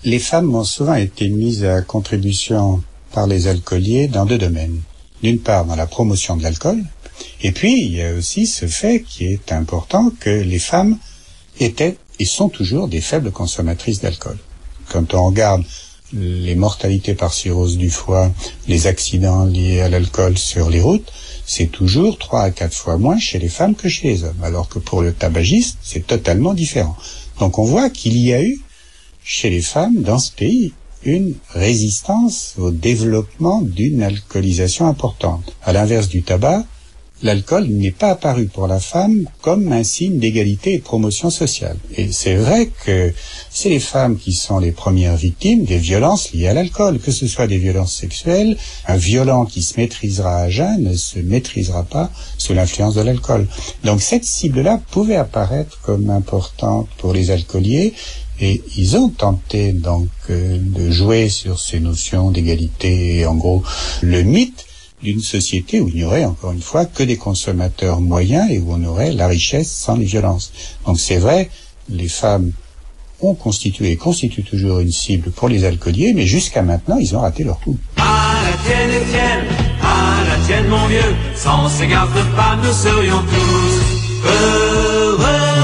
Les femmes ont souvent été mises à contribution par les alcooliers dans deux domaines. D'une part, dans la promotion de l'alcool, et puis il y a aussi ce fait qui est important que les femmes étaient et sont toujours des faibles consommatrices d'alcool. Quand on regarde les mortalités par cirrhose du foie, les accidents liés à l'alcool sur les routes, c'est toujours 3 à 4 fois moins chez les femmes que chez les hommes, alors que pour le tabagisme, c'est totalement différent. Donc on voit qu'il y a eu chez les femmes dans ce pays une résistance au développement d'une alcoolisation importante. À l'inverse du tabac, l'alcool n'est pas apparu pour la femme comme un signe d'égalité et de promotion sociale. Et c'est vrai que c'est les femmes qui sont les premières victimes des violences liées à l'alcool, que ce soit des violences sexuelles. Un violent qui se maîtrisera à jeun ne se maîtrisera pas sous l'influence de l'alcool. Donc cette cible-là pouvait apparaître comme importante pour les alcooliers. Et ils ont tenté donc de jouer sur ces notions d'égalité et en gros le mythe d'une société où il n'y aurait encore une fois que des consommateurs moyens et où on aurait la richesse sans les violences. Donc c'est vrai, les femmes ont constitué et constituent toujours une cible pour les alcooliers, mais jusqu'à maintenant ils ont raté leur coup. À la tienne Étienne, à la tienne mon vieux, sans ces gardes pas nous serions tous heureux.